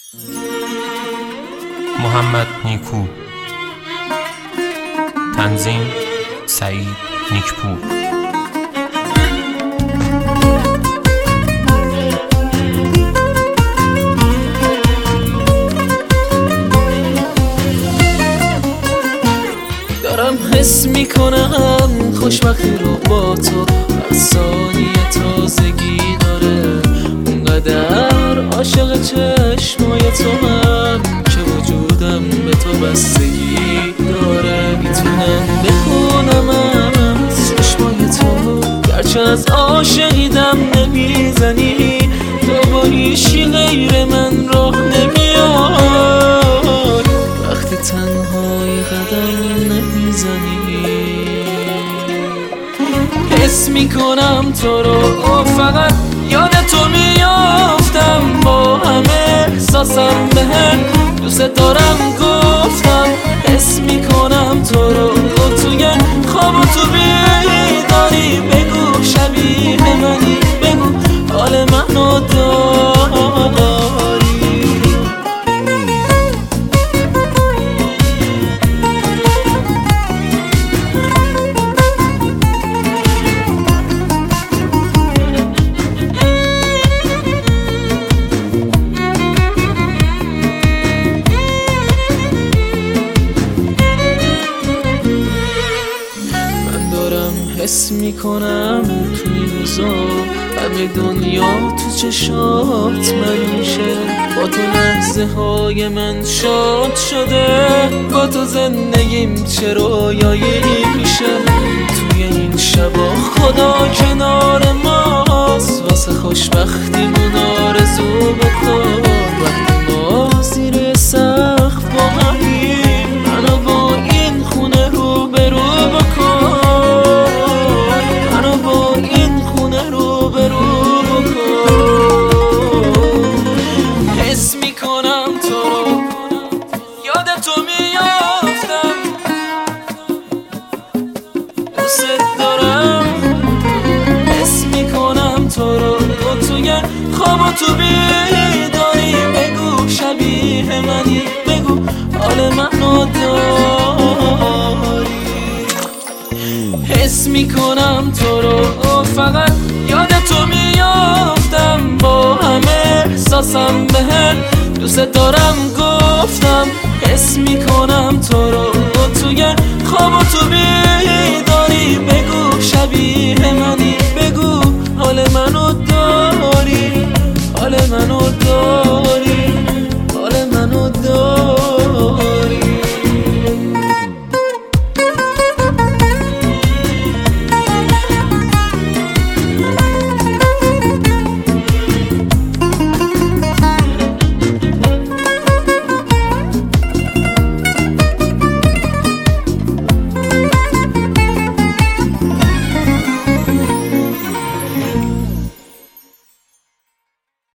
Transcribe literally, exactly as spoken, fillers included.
محمد نیکو، تنظیم سعید نیکپور. دارم حس میکنم خوشبختی رو با تو، هر ثانیه تازگی داره. اونقدر عاشق چشمای تو هم که وجودم به تو بستگی داره. میتونم بخونم از چشمای تو، گرچه از عاشقیدم نمیزنی. تو با هیچی غیر من راه نمیاد وقتی تنهای قدم نمیزنی. حس میکنم تو رو، فقط یاد تو میافتم. با همه احساسم بهم دوست دارم گفتم. حس میکنم تو رو توی خواب و تو بیداری. بگو شبیه منی، بگو حال منو داری. حس میکنم تو این روزا همه دنیا تو چشات من میشه. با تو لحظه های من شاد شده، با تو زندگیم چه رویایی میشه. توی این شبا خدا کنار ماست، واسه خوشبختیمون آرزو بکن. وقتی ما زیر سقف با همیم، منو با این خونه رو به رو بکن. حس میکنم تو رو، یاد تو میافتم. دوست دارم. حس میکنم تو رو توی خواب و تو بیداری. بگو شبیه منی، بگو حال منو داری. حس میکنم تو رو، فقط یاد تو میافتم. با همه احساسم بهم دوست دارم گفتم. حس میکنم تو رو توی خواب و تو بیداری. بگو شبیه من